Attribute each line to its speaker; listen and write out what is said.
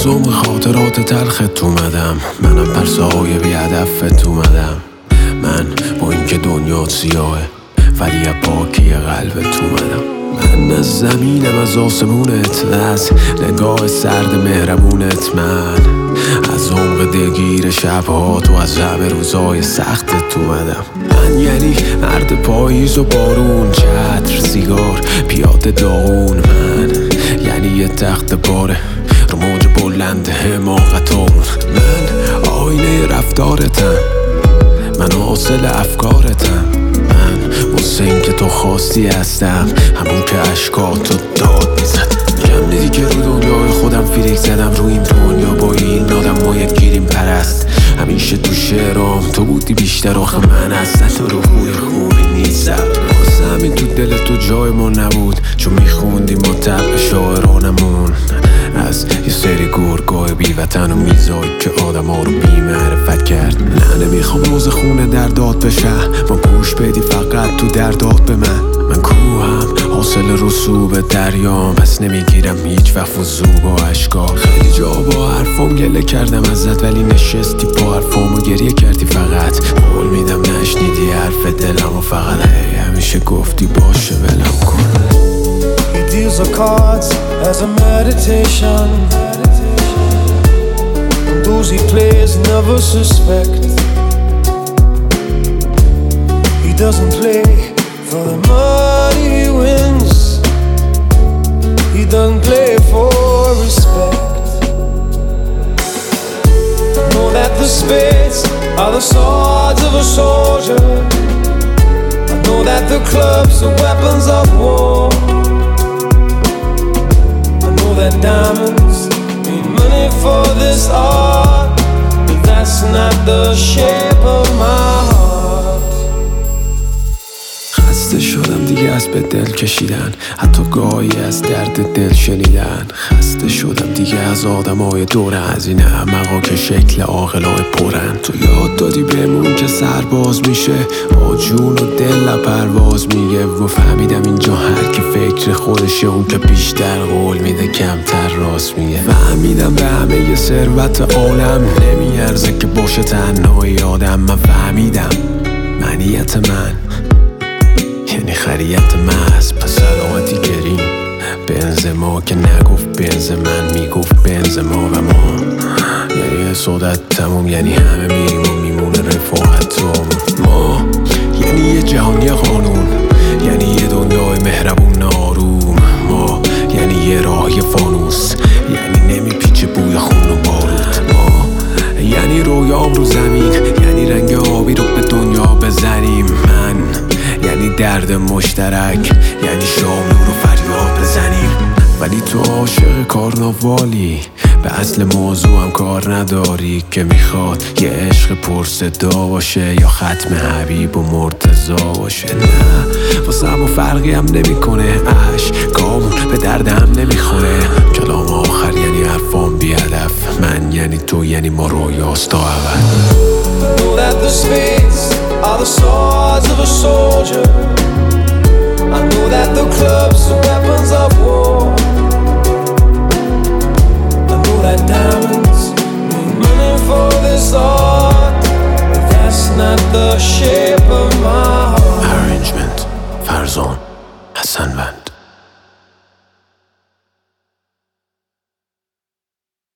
Speaker 1: از عمق خاطرات تلخت اومدم، منم پرسهای بی هدفت اومدم. من با اینکه دنیا سیاهه ولی پاکی قلبت اومدم. من از زمینم، از آسمونت، از نگاه سرد مهربونت. من از عمق دلگیر شبها تو، از همه روزای سختت اومدم. من یعنی مرد پاییز و بارون، چتر، سیگار، پیاده داغون. من یعنی یه تخت پاره رو موج بلند حماقتون. من آینه رفتارتم، من حاصل افکارتم. من حسین که تو خواستی هستم، همون که عشقاتو داد میزد. میگم دیدی که رو دنیای خودم فیلیک زدم، رو این دنیا با این آدم ما یک گیریم پرست. همیشه تو شعرام تو بودی بیشتر، آخه من اصلا تو رو خوبی نیستم. واسه همین تو دل تو جای ما نبود، چون میخوندی ما طبع شاعرانمون از یه سری گرگای بی وطن و میزایی که آدم ها رو بی معرفت کرد. نه نمیخوام روز خونه در داد بشه، ما گوش بدی فقط تو دردات به من کوهم حاصل رسوب دریام، پس نمیگیرم هیچ وقت فضو با عشقا. خیلی جا با حرفام گله کردم ازت، ولی نشستی با حرفام و گریه کردی. فقط قول میدم نشنیدی حرف دلم و فقط همیشه گفتی باشه ولم کن.
Speaker 2: He deals the cards as a meditation. Those he plays never suspect. He doesn't play for the money he wins. He doesn't play for respect. I know that the spades are the swords of a soldier. I know that the clubs are weapons of war. That diamonds mean money for this art, but that's not the shape of my heart.
Speaker 1: خسته شدم دیگه از به دل کشیدن، حتی گاهی از درد دل شنیدن. خسته شدم دیگه از آدمای دور از این احمقا که شکل عاقلای پرن. تو یاد دادی بهمون که سرباز میشه با جون و دل پرواز میگه، و فهمیدم اینجا هر کی فکر خودشه، اون که بیشتر قول میده کمتر راست میگه. فهمیدم به همه ی ثروت عالم نمیارزه که باشه تنهای آدم. من فهمیدم منیت من یعنی خریت محض، پس علامتی گریم بنزما که نگفت بنز من، میگفت بنز ما و ما. یعنی حسادت تموم، یعنی همه میریم و میمونه رفاقت ما. یعنی یه جهانی قانون، یعنی یه دنیای مهربون آروم. ما یعنی یه راهی فانوس، یعنی نمیپیچه بوی خون و بارود. ما یعنی رویام رو زمین، یعنی رنگ آبی رو به دنیا بزنیم. من یعنی درد مشترک، یعنی شام رو فریاد بزنیم. ولی تو عاشق کارناوالی، به اصل موضوع هم کار نداری که میخواد یه عشق پرصدا باشه یا ختم حبیب و مرتضا باشه. نه واسه همون فرقی هم نمیکنه، عشقامون به دردم نمیخوره. کلام آخر یعنی حرفام بی هدف، من یعنی تو یعنی ما رویاست تا ابد.
Speaker 2: Know that the spades are the swords of a soldier. I know that the clubs are weapons of war. I know that diamonds mean money for this art, but that's not the shape of my heart.
Speaker 1: Arrangement فرزان حسنوند.